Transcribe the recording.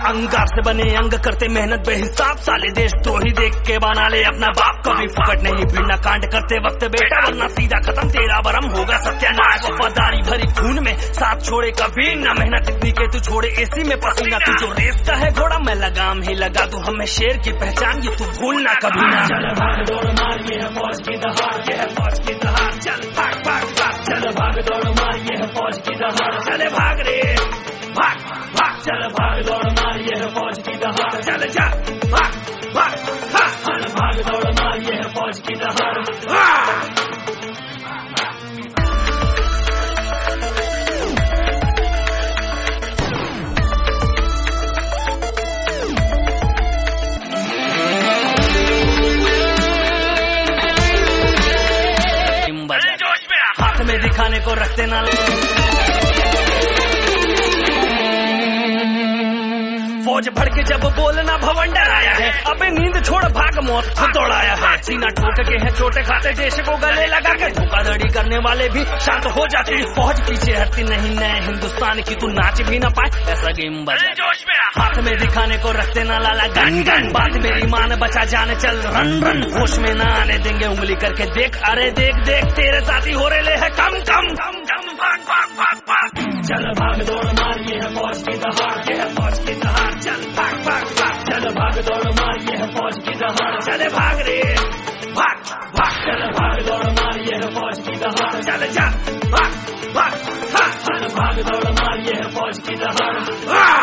अंगार से बने अंग करते मेहनत बेहिसाब, साले देश तो ही देख के बना ले अपना बाप। कभी फुकट नहीं भिड़ना कांड करते वक्त बेटा, वरना सीधा खत्म तेरा बरम होगा सत्यानाश। वफादारी भरी खून में साथ छोड़े कभी ना, मेहनत इतनी के तू छोड़े एसी में पसीना। तू जो रेस का है घोड़ा मैं लगाम ही लगा दूं, हमें शेर की पहचान ये तू भूलना कभी ना। चल भाग दौड़ मार ये है फौज की दहाड़, ये है फौज की दहाड़। चल भाग भाग भाग, चल भाग दौड़ मार ये है फौज की दहाड़। चले भाग रे भाग भाग, चल भाग दौड़ मार ये है फौज की दहाड़। चल जा भाग भाग, चल भाग दौड़ मार ये है फौज की दहाड़। हाथ में दिखाने को रखते ना फौज भड़के जब बोलना भवंडर आया है, अबे नींद छोड़ भाग मौत खुद दौड़ाया है। सीना ठोक के है चोटे खाते देश को गले लगा के, धोखाधड़ी करने वाले भी शांत हो जाते। फौज पीछे हटती नहीं नए हिंदुस्तान की, तू नाच भी ना पाए ऐसा गेम बजा। जोश में हाथ में दिखाने को रखते ना लाला गन गन, बात मेरी मान बचा जाने चल रन रन। होश में ना आने देंगे उंगली करके देख, अरे देख देख तेरे साथी हो रहे है कम कम कम कम। भाग भाग भाग भाग, चल भाग दौड़ मार ये है फौज की दहाड़, ये है फौज की दहाड़। चल भाग भाग भाग, चल भाग दौड़ मार ये है फौज की दहाड़। चले भाग रे भाग भाग, चल भाग दौड़ मार ये है फौज की दहाड़। चल जा भाग भाग, चल भाग दौड़ मार ये है फौज की दहाड़।